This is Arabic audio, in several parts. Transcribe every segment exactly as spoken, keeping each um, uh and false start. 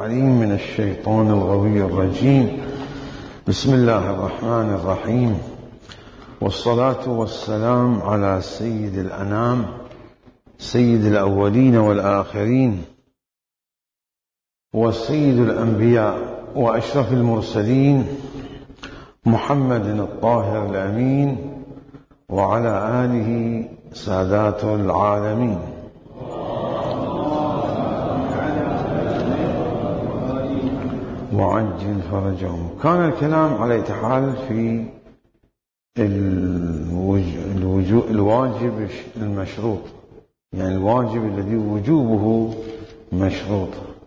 العليم من الشيطان الغوي الرجيم. بسم الله الرحمن الرحيم، والصلاة والسلام على سيد الأنام سيد الأولين والآخرين وسيد الأنبياء وأشرف المرسلين محمد الطاهر الأمين وعلى آله سادات العالمين. وعجل فرجهم. كان الكلام على إتحال في الواجب المشروط، يعني الواجب الذي وجوبه مشروط،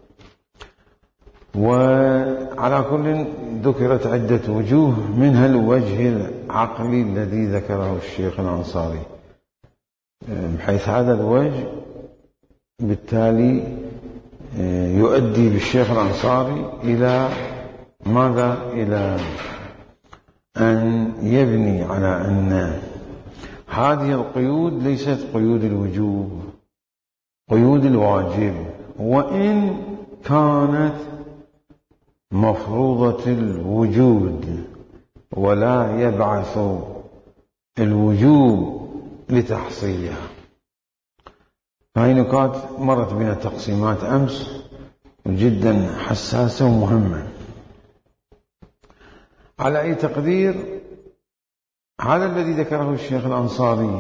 وعلى كل ذكرت عدة وجوه، منها الوجه العقلي الذي ذكره الشيخ الأنصاري، بحيث هذا الوجه بالتالي يؤدي بالشيخ الأنصاري إلى ماذا؟ إلى أن يبني على أن هذه القيود ليست قيود الوجوب، قيود الواجب، وإن كانت مفروضة الوجود، ولا يبعث الوجوب لتحصيلها. هاي نقاط مرت بنا تقسيمات أمس جدا حساسة ومهمة. على أي تقدير هذا الذي ذكره الشيخ الأنصاري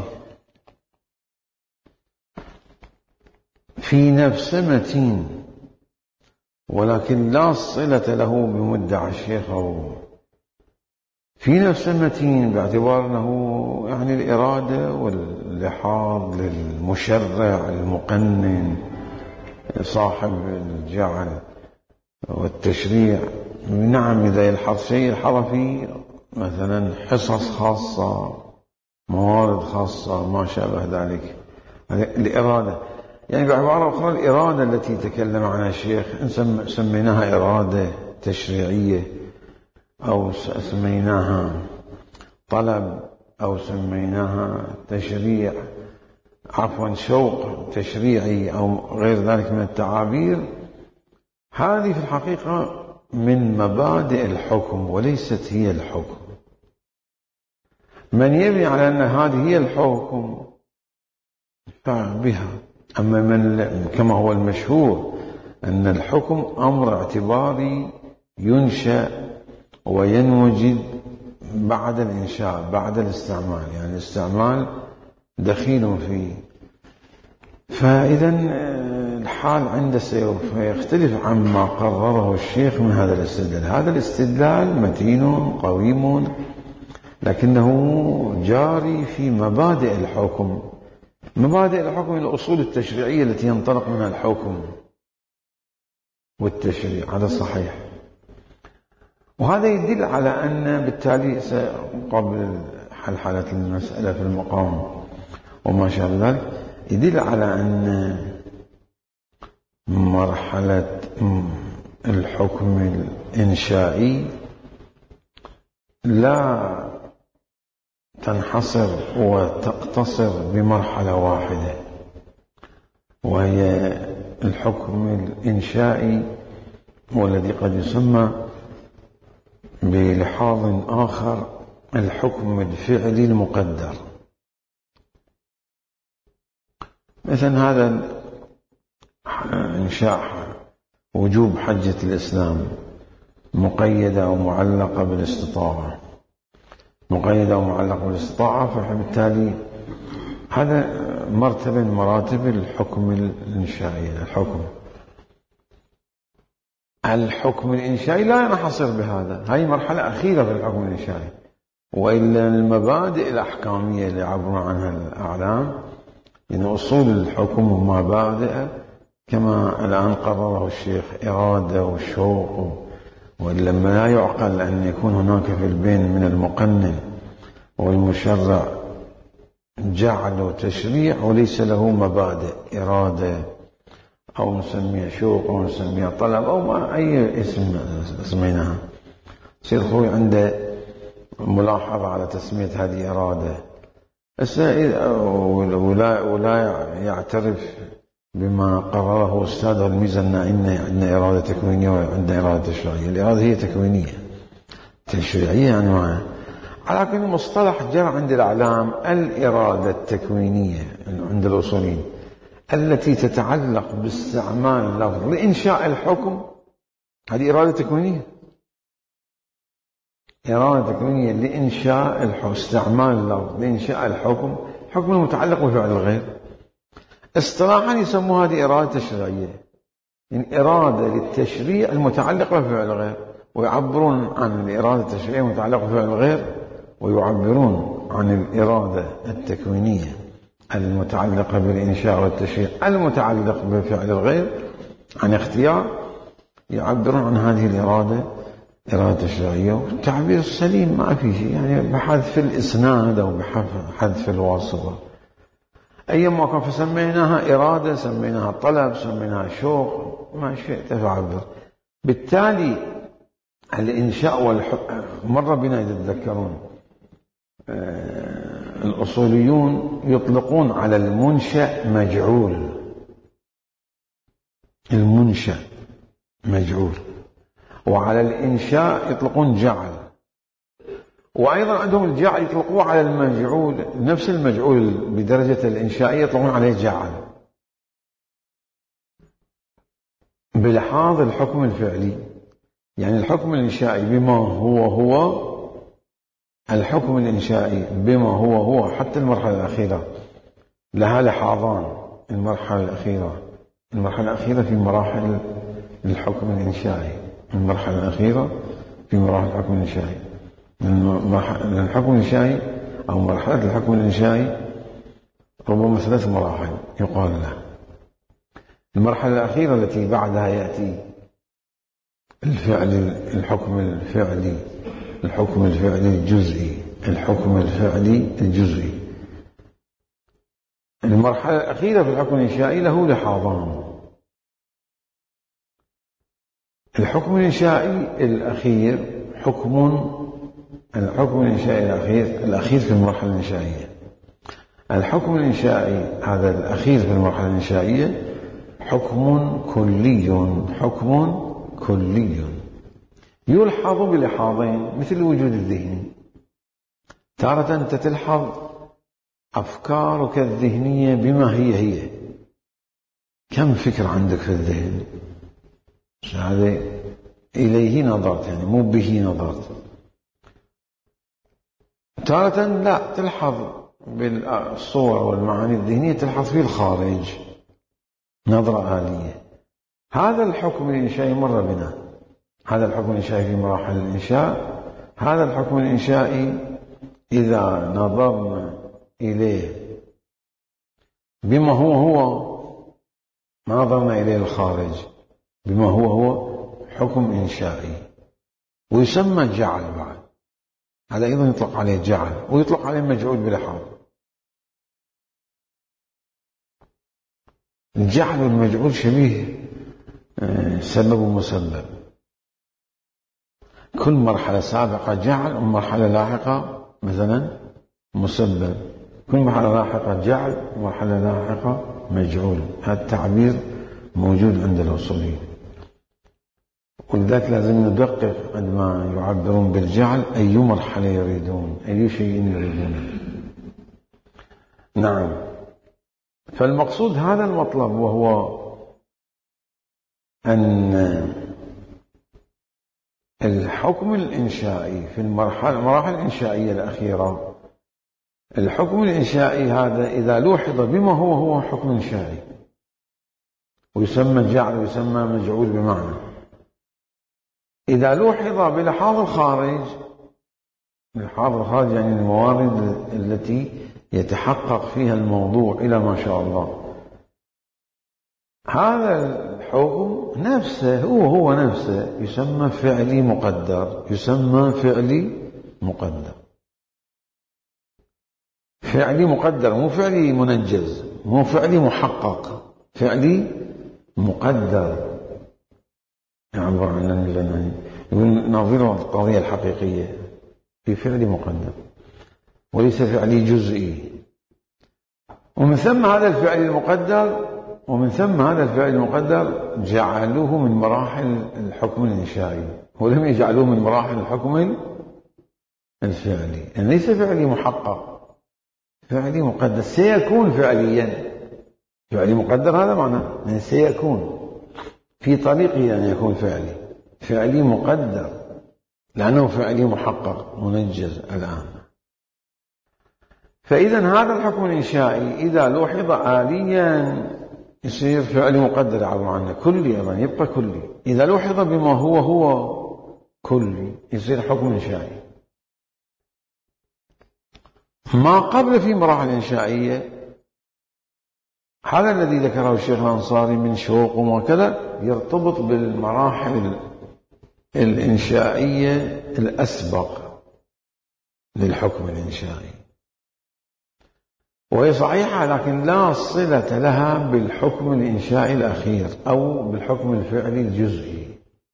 في نفسه متين، ولكن لا صلة له بمدعى الشيخ، أو في نفسه متين باعتبار أنه يعني الإرادة واللحاظ للمشرع المقنن صاحب الجعل والتشريع. نعم، إذا يلحظ شيء يلحظ فيه مثلا حصص خاصة، موارد خاصة، ما شابه ذلك. الإرادة يعني بعبارة أخرى الإرادة التي تكلم عنها الشيخ سميناها إرادة تشريعية، أو سميناها طلب، أو سميناها تشريع، عفوا شوق تشريعي، أو غير ذلك من التعابير. هذه في الحقيقة من مبادئ الحكم وليست هي الحكم. من يبني على أن هذه هي الحكم فبها، أما من كما هو المشهور أن الحكم أمر اعتباري ينشأ وينوجد بعد الإنشاء، بعد الاستعمال، يعني الاستعمال دخيل فيه. فإذا الحال عند سيوف يختلف عما قرره الشيخ من هذا الاستدلال. هذا الاستدلال متين قويم، لكنه جاري في مبادئ الحكم. مبادئ الحكم الأصول التشريعية التي ينطلق منها الحكم والتشريع، هذا صحيح. وهذا يدل على أن بالتالي قبل حلحلة المسألة في المقام وما شابه ذلك، يدل على أن مرحلة الحكم الإنشائي لا تنحصر وتقتصر بمرحلة واحدة، وهي الحكم الإنشائي والذي قد يسمى بلحاظ آخر الحكم الفعلي المقدر. مثلا هذا إنشاء وجوب حجة الإسلام مقيدة أو معلقة بالاستطاعة، مقيدة أو معلقة بالاستطاعة، فبالتالي هذا مرتبة من مراتب الحكم الإنشائي. الحكم الحكم الإنشائي لا ينحصر بهذا، هذه مرحلة أخيرة في الحكم الإنشائي، وإلا المبادئ الأحكامية اللي عبر عنها الأعلام، يعني أصول الحكم ومبادئه كما الآن قرره الشيخ، إرادة وشوق، ولما لا يعقل أن يكون هناك في البين من المقنن والمشرع جعل وتشريع وليس له مبادئ، إرادة أو نسميها شوق أو نسميها طلب أو ما أي اسم سميناها. يصير خوي عنده ملاحظة على تسمية هذه إرادة، ولا, ولا يعترف بما قرره أستاذ الميزة أن عندنا إرادة تكوينية وعندنا إرادة تشريعية. الإرادة هي تكوينية، تشريعية يعني معها. على كل مصطلح جرى عند الأعلام الإرادة التكوينية عند الأصوليين التي تتعلق باستعمال اللفظ لإنشاء الحكم، هذه إرادة تكوينية. إرادة تكوينية لإنشاء الحكم، استعمال اللفظ لإنشاء الحكم، الحكم المتعلق بفعل الغير. اصطلاحا يسموها هذه إرادة تشريعية، يعني إرادة للتشريع المتعلقة بفعل الغير، ويعبرون عن الإرادة التشريعية المتعلقة بفعل الغير ويعبرون عن الإرادة التكوينية المتعلقة بالإنشاء والتشريع المتعلق بفعل الغير عن اختيار، يعبرون عن هذه الإرادة إرادة تشريعية. والتعبير السليم ما في شيء، يعني بحذف الإسناد أو بحذف الواسطة أيما كان، فسميناها إرادة، سميناها طلب، سميناها شوق، ما شئت فعبر. بالتالي الإنشاء والحكم مرة بنا يتذكرون آه الأصوليون يطلقون على المنشأ مجعول، المنشأ مجعول، وعلى الإنشاء يطلقون جعل، وأيضا عندهم الجعل يطلقوه على المجعول، نفس المجعول بدرجة الإنشائية يطلقون عليه جعل، بلحاظ الحكم الفعلي. يعني الحكم الإنشائي بما هو هو، الحكم الإنشائي بما هو هو حتى المرحلة الأخيرة لها لحاظان. المرحلة الأخيرة المرحلة الأخيرة في مراحل الحكم الإنشائي، المرحلة الأخيرة في مراحل الحكم الإنشائي. الحكم الإنشائي أو مرحلة الحكم الإنشائي ربما ثلاث مراحل يقال لها. المرحلة الأخيرة التي بعدها يأتي الفعل، الحكم الفعلي، الحكم الفعلي الجزئي، الحكم الفعلي الجزئي. المرحلة الأخيرة في الحكم الإنشائي له لحاظان. الحكم الإنشائي الأخير حكم، الحكم الإنشائي الأخير الأخير في المرحلة الإنشائية. الحكم الإنشائي هذا الأخير في المرحلة الإنشائية حكم كلي، حكم كلي يلحظ بلحاظين مثل الوجود الذهني. تارة أنت تلحظ أفكارك الذهنية بما هي هي، كم فكر عندك في الذهن، هذا إليه نظرت، يعني مو به نظرت. تارة لا تلحظ بالصور والمعاني الذهنية، تلحظ في الخارج نظرة آلية. هذا الحكم الإنشائي مر بنا، هذا الحكم الإنشائي في مراحل الإنشاء. هذا الحكم الإنشائي إذا نظرنا إليه بما هو هو، ما نظرنا إليه الخارج، بما هو هو حكم إنشائي، ويسمى جعل بعد، هذا أيضا يطلق عليه جعل، ويطلق عليه مجعول بلحاظ. الجعل والمجعول شبيه سبب ومسبب، كل مرحلة سابقة جعل ومرحلة لاحقة مثلا مسبب، كل مرحلة لاحقة جعل ومرحلة لاحقة مجعول. هذا التعبير موجود عند الأصوليين، ولذلك لازم ندقق عندما يعبرون بالجعل أي مرحلة يريدون، أي شيء يريدون. نعم، فالمقصود هذا المطلب، وهو أن الحكم الإنشائي في المرحلة المراحل الإنشائية الأخيرة، الحكم الإنشائي هذا إذا لوحظ بما هو هو حكم إنشائي، ويسمى جعل ويسمى مجعول بمعنى. إذا لوحظ بلحاظ الخارج، لحاظ الخارج يعني الموارد التي يتحقق فيها الموضوع إلى ما شاء الله، هذا الحكم نفسه هو هو نفسه يسمى فعلي مقدر، يسمى فعلي مقدر، فعلي مقدر، مو فعلي منجز، مو فعلي محقق، فعلي مقدر. يعبر عن يقول نظير القضية الحقيقية في فعل مقدر وليس فعلي جزئي. ومن ثم هذا الفعل المقدر ومن ثم هذا الفعل المقدر جعلوه من مراحل الحكم الإنشائي ولم يجعلوه من مراحل الحكم الفعلي، يعني ليس فعلي محقق، فعلي مقدر سيكون فعليا. فعلي مقدر هذا معناه يعني سيكون في طريقه أن يكون فعلي، فعلي مقدر لأنه فعلي محقق منجز الآن. فإذا هذا الحكم الإنشائي إذا لوحظ آليا يصير فعلي مقدر يعبر عنه كلي، أيضا يبقى كلي. إذا لوحظ بما هو هو كلي يصير حكم إنشائي. ما قبل في مراحل إنشائية هذا الذي ذكره الشيخ الأنصاري من شوق وما كذا يرتبط بالمراحل الإنشائية الأسبق للحكم الإنشائي، وهي صحيحة لكن لا صلة لها بالحكم الإنشائي الأخير أو بالحكم الفعلي الجزئي.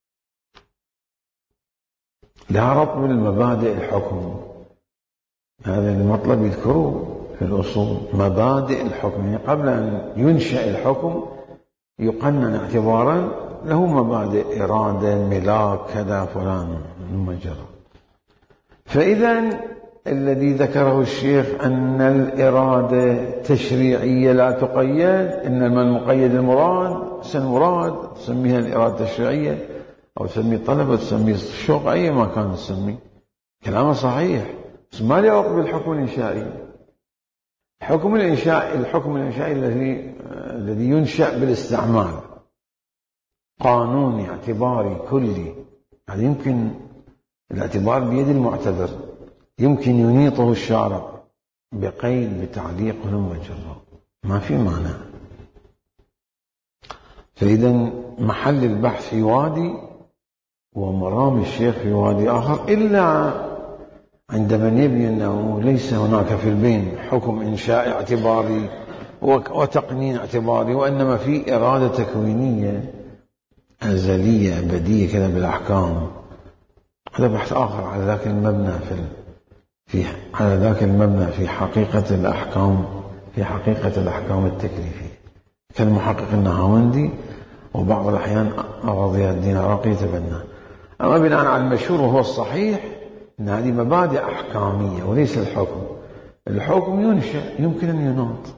لها ربط بالمبادئ الحكم، هذا المطلب يذكروه في الأصول، مبادئ الحكم. قبل أن ينشأ الحكم يقنن اعتبارا له مبادئ، إرادة، ملاك، كذا فلان مجرى. فإذا الذي ذكره الشيخ أن الإرادة تشريعية لا تقيد، إنما المقيد المراد، المراد تسميها الإرادة التشريعية أو تسمي الطلب أو تسمي الشوق، أي ما كان تسمي كلامه صحيح، بس ما له علاقة بالحكم الإنشائي. الحكم الإنشائي الحكم الإنشائي الذي الذي ينشأ بالاستعمال، قانوني اعتباري كلي، يعني يمكن الاعتبار بيد المعتبر، يمكن ينيطه الشارع بقيد بتعليق ومجرى، ما في معنى. فإذا محل البحث في وادي ومرام الشيخ في وادي آخر، إلا عندما يبني أنه ليس هناك في البين حكم إنشاء اعتباري وتقنين اعتباري، وإنما في إرادة تكوينية أزلية أبدية كذا بالأحكام. هذا بحث آخر على ذاك المبنى في في على ذاك المبنى في حقيقة الأحكام، في حقيقة الأحكام التكليفية كالمحقق النهاوندي وبعض الأحيان أغاضي الدين العراقي يتبنى. أما بناء على المشهور وهو الصحيح أن هذه مبادئ أحكامية وليس الحكم. الحكم ينشأ يمكن أن يناط.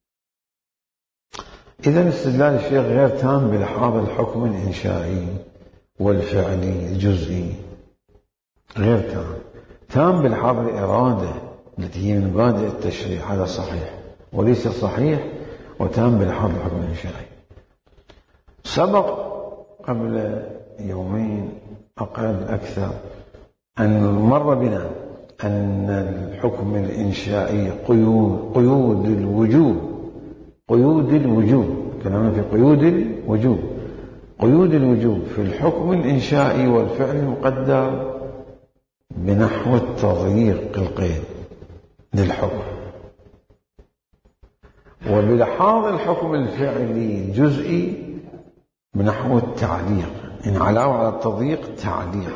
إذا استدلال الشيخ غير تام بلحاظ الحكم الإنشائي والفعلي الجزئي، غير تام. تام بلحاظ الإرادة التي هي من مبادئ التشريع، هذا صحيح وليس صحيح، وتام بلحاظ الحكم الإنشائي. سبق قبل يومين أقل أكثر أن مر بنا أن الحكم الإنشائي قيود قيود الوجوب قيود الوجوب كلامنا في قيود الوجوب قيود الوجوب في الحكم الإنشائي والفعل المقدر بنحو التضييق القيد للحكم، وبلحاظ الحكم الفعلي الجزئي بنحو التعليق، إن علاوة على التضييق تعليق.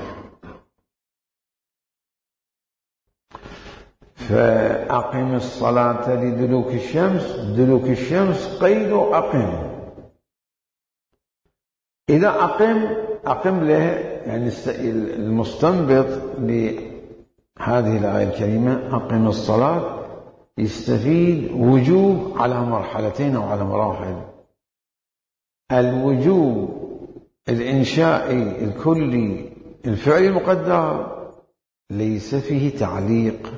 فأقم الصلاة لدلوك الشمس، دلوك الشمس قيد أقم. إذا أقم أقم له يعني المستنبط لهذه الآية الكريمة أقم الصلاة يستفيد وجوب على مرحلتين أو على مراحل. الوجوب الإنشائي الكلي الفعلي المقدر ليس فيه تعليق،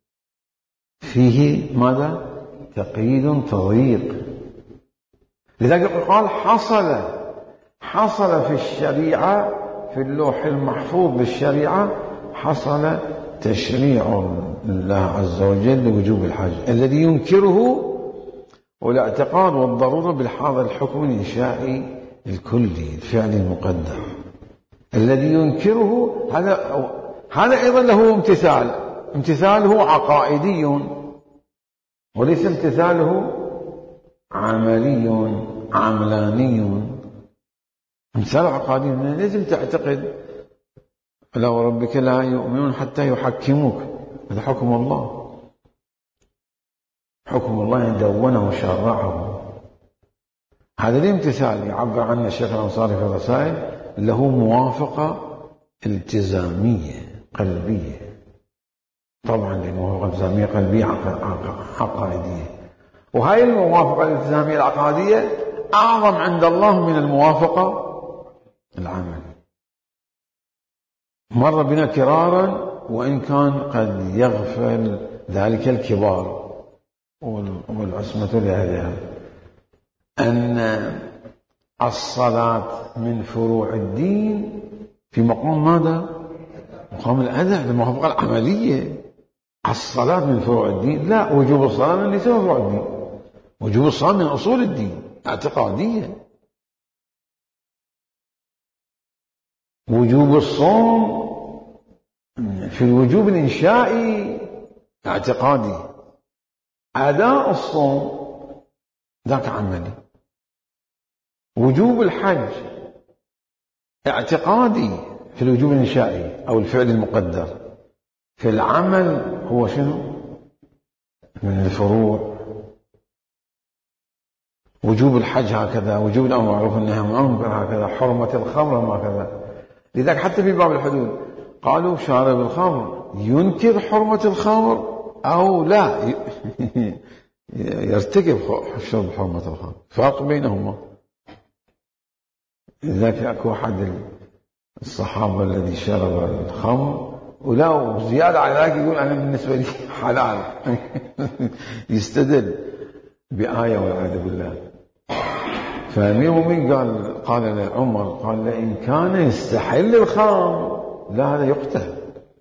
فيه ماذا؟ تقييد تضييق. لذلك قال حصل حصل في الشريعة، في اللوح المحفوظ بالشريعة حصل تشريع الله عز وجل لوجوب الحج الذي ينكره والاعتقاد والضرورة بالحاضر الحكم الإنشائي الكلي الفعل المقدر الذي ينكره. هذا هذا أيضا له امتثال، امتثاله عقائدي وليس امتثاله عملي عملاني. امتثال عقائدي لازم تعتقد فلا وربك لا يؤمنون حتى يحكموك، هذا حكم الله، حكم الله دونه وشرعه. هذا الامتثال يعبر عنه الشيخ الأنصاري في الرسائل له موافقة التزامية قلبية. طبعا الموافقة الالتزامية قلبية عقائدية، وهي الموافقة الالتزامية العقائدية أعظم عند الله من الموافقة العملية. مر بنا كرارا وإن كان قد يغفل ذلك الكبار والعصمة لأهلها أن الصلاة من فروع الدين في مقام ماذا؟ مقام الأداء، الموافقة العملية. الصلاة من فروع الدين؟ لا، وجوب الصلاة من ليس من فروع الدين، وجوب الصلاة من أصول الدين اعتقادية. وجوب الصوم في الوجوب الإنشائي اعتقادي، أداء الصوم ذاك عملي. وجوب الحج اعتقادي في الوجوب الإنشائي أو الفعل المقدر، في العمل هو شنو؟ من الفروع. وجوب الحج هكذا، وجوب الأمر بالمعروف والنهي عن المنكر هكذا، حرمة الخمر هكذا. لذلك حتى في باب الحدود قالوا شارب الخمر ينكر حرمة الخمر أو لا يرتكب شرب حرمة الخمر، فرق بينهما. لذلك أكو أحد الصحابة الذي شرب الخمر ولا وزيادة على ذلك يقول أنا بالنسبة لي حلال يستدل بآية والعياذ بالله. فأمير المؤمنين قال قال لعمر قال إن كان يستحل الخمر لا هذا يقتل،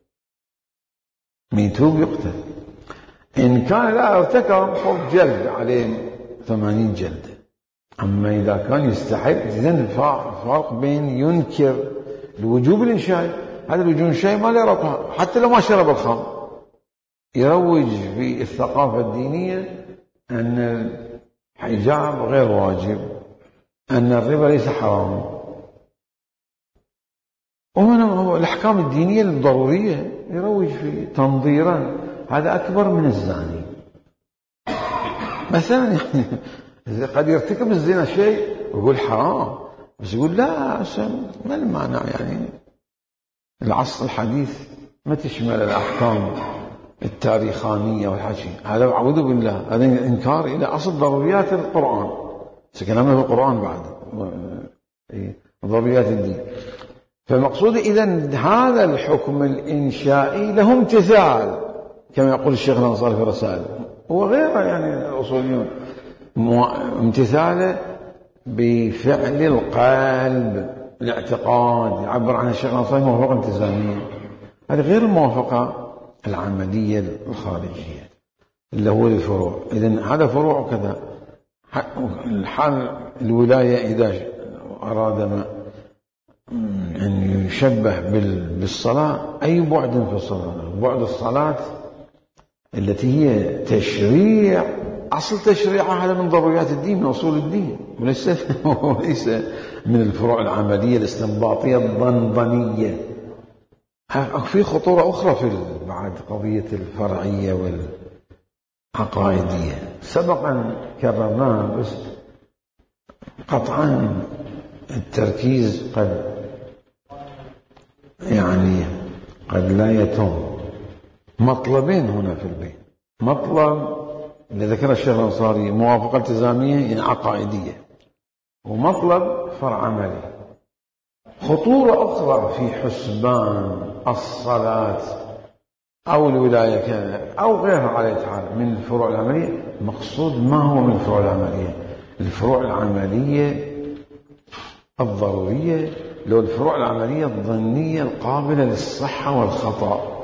ميتوب يقتل. إن كان لا ارتكب فوق جلد عليه ثمانين جلدة. أما إذا كان يستحل، إذن الفرق بين ينكر الوجوب الإنشائي، هذا الوجوب الإنشائي ما له رقم حتى لو ما شرب الخمر، يروج في الثقافة الدينية أن الحجاب غير واجب، أن الربا ليس حرام، ومن الأحكام الدينية الضرورية يروج في تنظيرا. هذا أكبر من الزاني مثلا. يعني قد يرتكب الزنا شيء ويقول حرام، بس يقول لا ما المعنى، يعني العصر الحديث ما تشمل الأحكام التاريخانية والحكي. هذا أعوذ بالله، هذا إنكار إلى أصل ضروريات القرآن. سكلامنا في القرآن بعد ضروريات الدين. فالمقصود إذن هذا الحكم الإنشائي له امتثال كما يقول الشيخ الأنصاري في الرسائل وغيره، يعني الأصوليون امتثاله بفعل القلب الاعتقاد، يعبر عنه الشيخ الأنصاري موافقة التزامية. هذه غير الموافقة العملية الخارجية اللي هو الفروع. إذن هذا فروع وكذا. الحال الولاية إذا أراد ما أن يشبه بالصلاة، أي بعد في الصلاة؟ بعد الصلاة التي هي تشريع، أصل تشريعها هذا من ضروريات الدين، من أصول الدين، وليس وليس من الفروع العملية الاستنباطية الضنضنية. في خطورة أخرى في بعد قضية الفرعية والعقائدية سبقا كررناها، بس قطعا التركيز قد يعني قد لا يتم. مطلبين هنا في البيت، مطلب اللي ذكر الشيخ الأنصاري موافقة التزامية يعني عقائدية، ومطلب فرع عملي. خطورة أخرى في حسبان الصلاة أو الولاية كذا أو غيرها عليه تعالى من الفروع العملية. مقصود ما هو من الفروع العملية؟ الفروع العملية الضرورية، لو الفروع العملية الظنية القابلة للصحة والخطأ.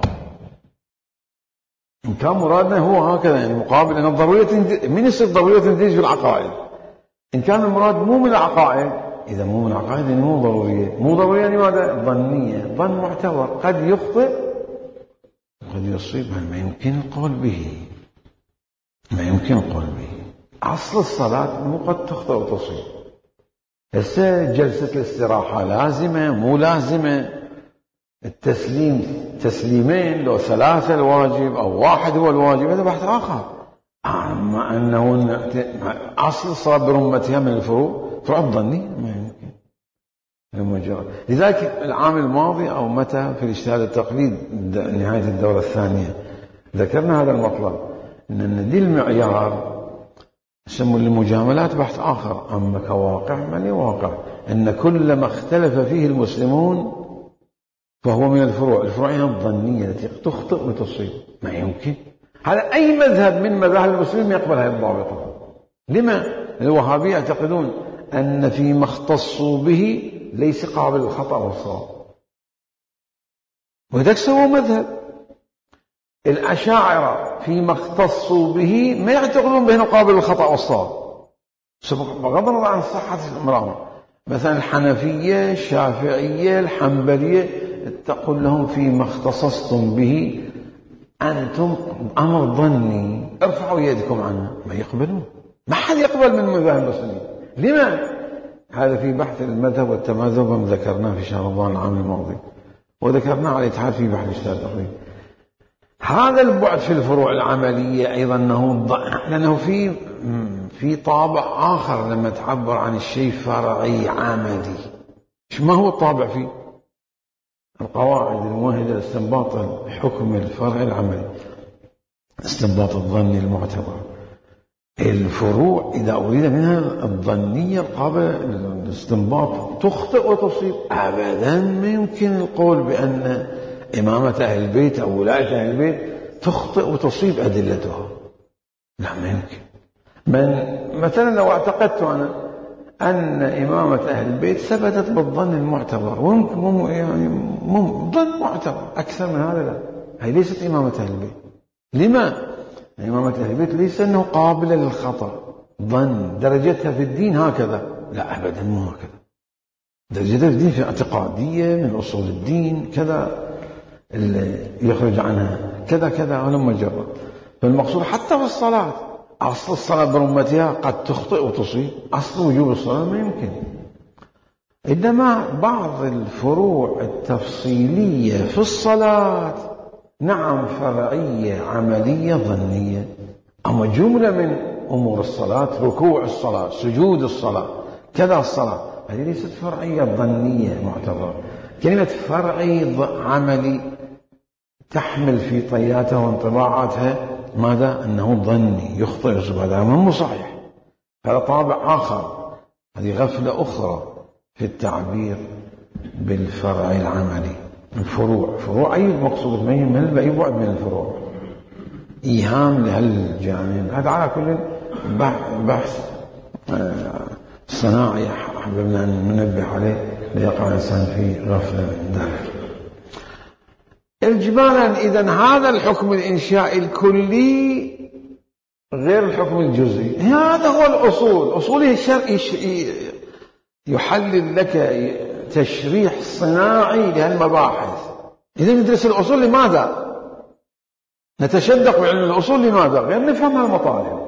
إن كان مرادنا هو هكذا يعني مقابل أن الضرورية تنتج، من يصير ضرورية تنتج في العقائد. إن كان المراد مو من العقائد، إذا مو من العقائد يعني مو ضرورية. مو ضرورية يعني ماذا؟ ظنية، ظن معتبر، قد يخطئ قد يصيب، ما يمكن القول به، ما يمكن القول به. أصل الصلاة مو قد تخطئ وتصيب. هسه جلسة الاستراحة لازمة مو لازمة، التسليم تسليمين لو ثلاثة الواجب أو واحد هو الواجب هذا بحث آخر. أما أنه أصل الصلاة برمتها من الفروع فروع ظنية ما يمكن المجرد. لذلك العام الماضي أو متى في الاجتهاد التقليد نهاية الدورة الثانية ذكرنا هذا المطلب، أن دي المعيار يسموا المجاملات بحث آخر، أما كواقع ما لي واقع أن كل ما اختلف فيه المسلمون فهو من الفروع، الفروع هي الظنية التي تخطئ وتصيب. ما يمكن هذا أي مذهب من مذاهب المسلمين يقبل هذه الضابطة. لما؟ الوهابية يعتقدون أن فيما اختصوا به ليس قابل للخطأ والصواب، وذلك سووا مذهب. الأشاعرة فيما اختصوا به ما يعتقدون بأنه قابل للخطأ والصواب بغض النظر عن صحة أمرهم. مثلا الحنفية، الشافعية، الحنبلية تقول لهم فيما اختصصتم به أنتم أمر ظني ارفعوا يدكم عنه، ما يقبلون. ما حد يقبل من مذاهب المسلمين. لما؟ هذا في بحث المذهب والتمذهب ذكرناه في شهر رمضان العام الماضي، وذكرناه على الاتحاد في بحث الاجتهاد التقليدي. هذا البعد في الفروع العملية أيضا أنه لأنه في في طابع آخر لما تعبر عن الشيء فرعي عملي. ما هو الطابع فيه؟ القواعد الموهدة لاستنباط الحكم الفرعي العملي، استنباط الظني المعتبر. الفروع إذا أريد منها الظنية القابلة للاستنباط تخطئ وتصيب. أبدا ما يمكن القول بأن إمامة أهل البيت أو ولاية أهل البيت تخطئ وتصيب أدلتها، لا ما يمكن. من مثلا لو اعتقدت أنا أن إمامة أهل البيت ثبتت بالظن المعتبر، وممكن يعني ظن معتبر أكثر من هذا، لا، هي ليست إمامة أهل البيت. لما؟ إمامة أهل البيت ليس أنه قابلة للخطأ، ظن درجتها في الدين هكذا، لا أبدا مو هكذا. درجتها في الدين في اعتقادية من أصول الدين كذا، اللي يخرج عنها كذا كذا ولما جرب. فالمقصود حتى في الصلاة، أصل الصلاة برمتها قد تخطئ وتصيب، أصل وجوب الصلاة ما يمكن. إنما بعض الفروع التفصيلية في الصلاة نعم فرعية عملية ظنية، أما جملة من أمور الصلاة، ركوع الصلاة، سجود الصلاة، كذا الصلاة، هذه ليست فرعية ظنية معتبرة. كلمة فرعي عملي تحمل في طياتها وانطباعاتها ماذا؟ أنه ظني يخطئ يصيب، هذا مو صحيح، هذا طابع آخر، هذه غفلة أخرى في التعبير بالفرع العملي. الفروع فروع أي مقصود من أي بعد من الفروع إيهام لهالجانب. هذا على كل بحث صناعي أحببنا أن ننبه عليه ليقع الإنسان في غفلة ذلك. إجمالا إذن هذا الحكم الإنشائي الكلي غير الحكم الجزئي، هذا هو الأصول. أصوله الشرعي يحلل لك تشريح صناعي لهالمباحث. إذا ندرس الأصول لماذا؟ نتشدق بعلم الأصول لماذا؟ غير نفهم هالمطالب.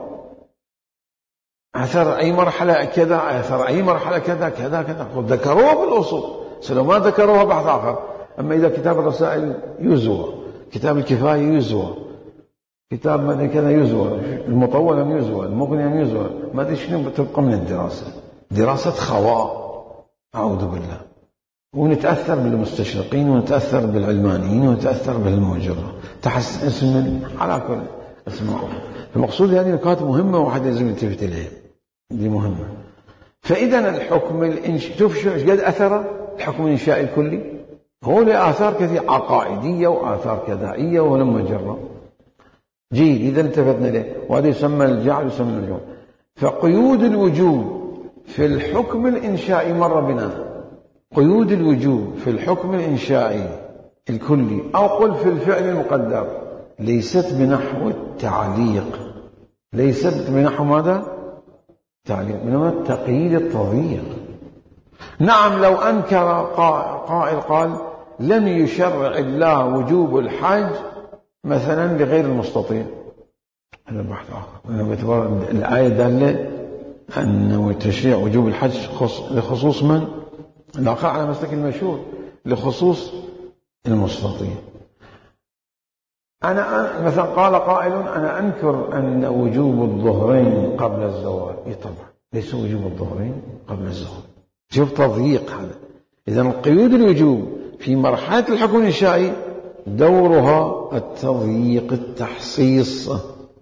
أثر أي مرحلة كذا، أثر أي مرحلة كذا كذا كذا، ذكروها بالأصول. سلو ما ذكروها بحث آخر. أما إذا كتاب الرسائل يزوى، كتاب الكفاية يزوى، كتاب مثلا كذا يزوى، المطول يزوى، المغني يزوى، ما أدري شنو تبقى من الدراسة، دراسة خواء أعوذ بالله. ونتأثر بالمستشرقين ونتأثر بالعلمانيين ونتأثر بالموجرة تحت اسم على كل اسماء. المقصود هذه نقاط مهمة وواحد لازم يلتفت إليها، دي مهمة. فإذا الحكم الإنشائي، شوف شو قد أثر الحكم الإنشائي الكلي، هو له آثار كثيرة عقائدية وآثار كذائية ولما جرب. جيد، إذا التفتنا إليه، وهذا يسمى الجعل يسمى الجعل. فقيود الوجوب في الحكم الإنشائي مر بنا، قيود الوجوب في الحكم الإنشائي الكلي أو قل في الفعل المقدر ليست بنحو التعليق، ليست بنحو ماذا؟ تعليق، من التقييد التضييق. نعم، لو أنكر قائل قال لم يشرع الله وجوب الحج مثلا لغير المستطيع، هذا بحث آخر. الآية دالة أن تشريع وجوب الحج لخصوص من؟ الآخر على مسلك المشهور لخصوص المستطيع. أنا مثلا قال قائل أنا أنكر أن وجوب الظهرين قبل الزوال، إيه طبعا ليس وجوب الظهرين قبل الزهور. شوف تضييق هذا. إذن القيود الوجوب في مرحلة الحكم الإنشائي دورها التضييق، التحصيص،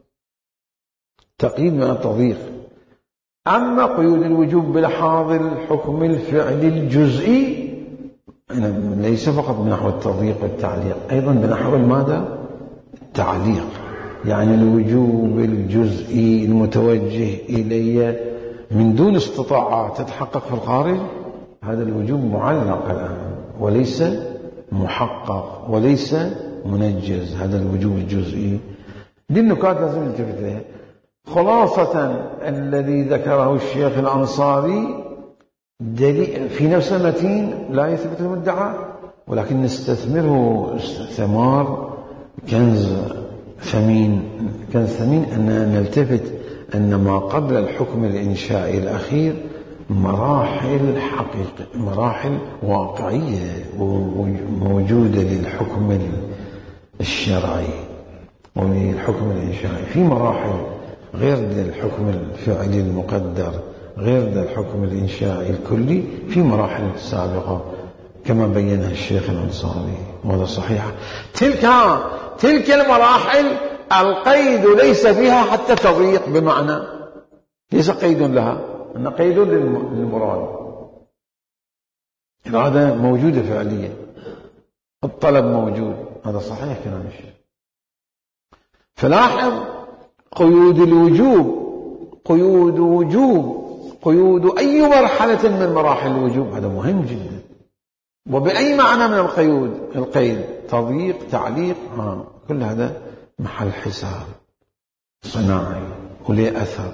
تقييد من التضييق. أما قيود الوجوب بلحاظ الحكم الفعلي الجزئي ليس فقط بنحو التضييق والتعليق، أيضا بنحو الماذا؟ التعليق، يعني الوجوب الجزئي المتوجه إلي من دون استطاعة تتحقق في الخارج، هذا الوجوب معلق الآن وليس محقق وليس منجز، هذا الوجوب الجزئي. دي النكات لازم نلتفت لها. خلاصة الذي ذكره الشيخ الأنصاري دليل في نفس المتين لا يثبت المدعى، ولكن نستثمره ثمار كنز ثمين، كنز ثمين أن نلتفت أن ما قبل الحكم الإنشائي الأخير مراحل حقيقية، مراحل واقعية موجودة للحكم الشرعي وللحكم الإنشائي، في مراحل غير الحكم الفعلي المقدر، غير الحكم الإنشائي الكلي، في مراحل سابقة كما بينها الشيخ الأنصاري، وهذا صحيح. تلك تلك المراحل القيد ليس فيها حتى تضييق، بمعنى ليس قيد لها، أن قيد للمراد، هذا موجود فعليا، الطلب موجود، هذا صحيح كلام الشيخ. فلاحظ قيود الوجوب، قيود وجوب، قيود أي مرحلة من مراحل الوجوب، هذا مهم جدا. وبأي معنى من القيود؟ القيد تضييق، تعليق، آه. كل هذا محل حساب صناعي وليه أثر.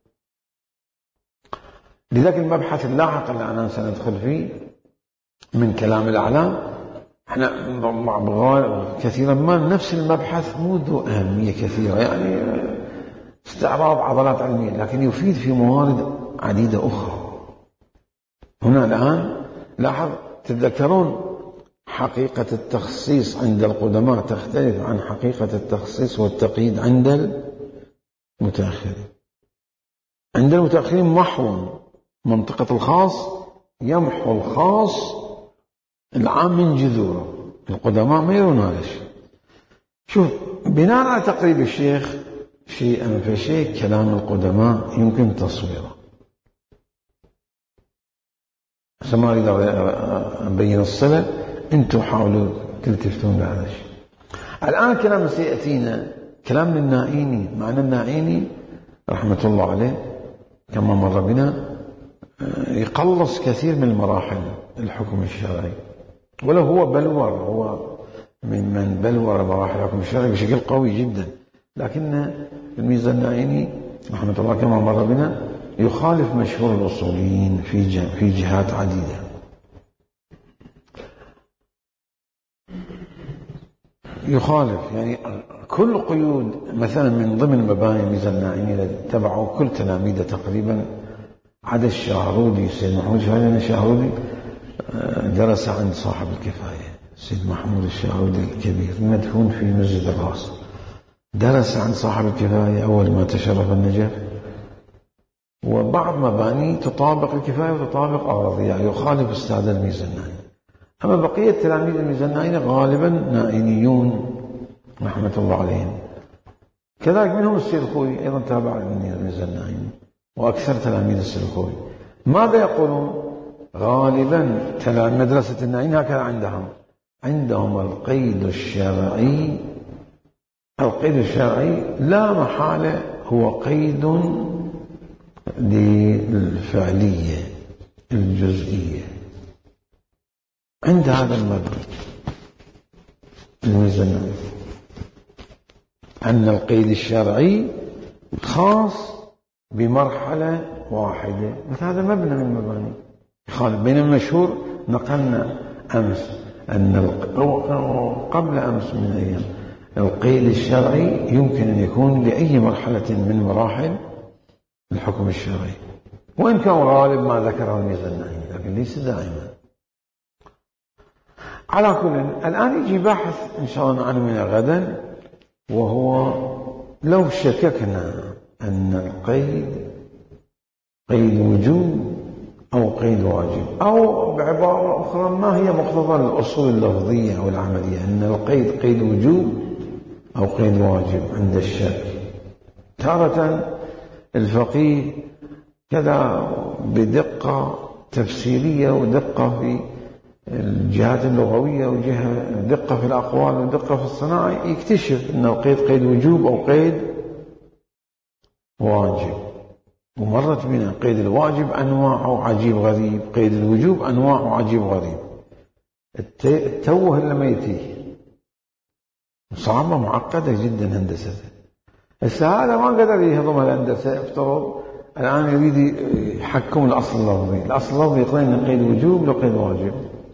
لذلك المبحث اللاحق اللي أنا سندخل فيه من كلام الأعلام، احنا كثيرا ما نفس المبحث مو ذو أهمية كثيرة، يعني استعراض عضلات علمية، لكن يفيد في موارد عديدة أخرى. هنا الآن لاحظ، تتذكرون حقيقة التخصيص عند القدماء تختلف عن حقيقة التخصيص والتقييد عند المتأخرين. عند المتأخرين محو منطقة الخاص، يمحو الخاص العام من جذوره، القدماء ما يرون هذا الشيء. شوف، بناء على تقريب الشيخ شيئا فشيء كلام القدماء يمكن تصويره. ما أريد أبين الصلة، أنتم حاولوا تلتفتون لهذا الشيء. الآن كلام سيأتينا كلام النائيني، معنى النائيني رحمة الله عليه كما مر بنا يقلص كثير من مراحل الحكم الشرعي، ولو هو بلور، هو من من بلور مراحل الحكم الشرعي بشكل قوي جدا، لكن الميزة النائيني رحمة الله كما مر بنا يخالف مشهور الأصوليين في في جهات عديدة. يخالف يعني كل قيود، مثلا من ضمن مباني الميزة النائيني التي تبعوا كل تلاميذه تقريبا عدا الشهرودي، سيد محمود الشهرودي. الشهرودي درس عند صاحب الكفاية سيد محمود الشهرودي الكبير المدفون في مسجد الراس، درس عند صاحب الكفاية أول ما تشرف النجف، وبعض مباني تطابق الكفاية وتطابق أغراضية، يعني يخالف استاذ الميزة النائيني. أما بقية تلاميذ الميزة النائيني غالبا نائينيون رحمة الله عليهم. كذلك منهم السيد الخوي أيضا تابع الميزة النائيني، وأكثر تلاميذ السيد الخوي. ماذا يقولون؟ غالبا تلاميذ مدرسة النائيني هكذا عندهم عندهم القيد الشرعي، القيد الشرعي لا محالة هو قيد للفعلية الجزئية. عند هذا المبنى الميزانية أن القيد الشرعي خاص بمرحلة واحدة، مثل هذا مبنى من المباني يخالف. بين المشهور نقلنا أمس أن قبل أمس من أيام القيد الشرعي يمكن أن يكون لأي مرحلة من مراحل الحكم الشرعي، وإن كان غالب ما ذكره الميزاني لكن ليس دائما. على كل، الآن يجي بحث إن شاء الله نعلمه غدا، وهو لو شككنا أن القيد قيد وجوب أو قيد واجب، أو بعبارة أخرى ما هي مقتضى الأصول اللفظية أو العملية، أن القيد قيد وجوب أو قيد واجب عند الشك. تارة الفقيه كذا بدقة تفسيرية ودقة في الجهات اللغوية وجهة دقة في الأقوال ودقة في الصناعة يكتشف أن القيد قيد وجوب أو قيد واجب. ومرت بنا قيد الواجب أنواعه عجيب غريب، قيد الوجوب أنواعه عجيب غريب، التوه لما يتيه صعبة معقدة جدا هندسة. هذا ما قدر يهضم الهندسة، افترض الآن يريد يحكم الأصل اللفظي، الأصل اللفظي يقول أن قيد وجوب لو قيد واجب.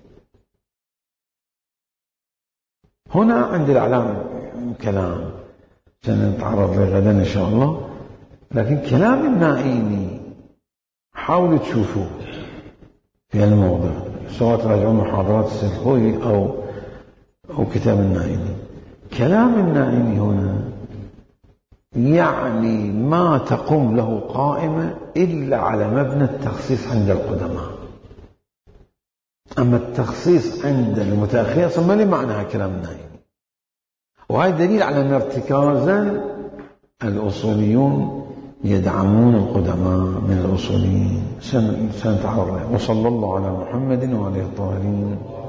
هنا عند الإعلام كلام سنتعرض له غدا إن شاء الله، لكن كلام النائيني حاولوا تشوفوه في الموضع، سواء تراجعون محاضرات السلخوي أو أو كتاب النائيني. كلام النائيني هنا يعني ما تقوم له قائمة إلا على مبنى التخصيص عند القدماء، أما التخصيص عند المتأخرين ثم لي معناها كلام النائيني. وهذا دليل على أن ارتكازا الأصوليون يدعمون القدماء من الأصوليين. سنتعرض. وصلى الله على محمد وعلى الطاهرين.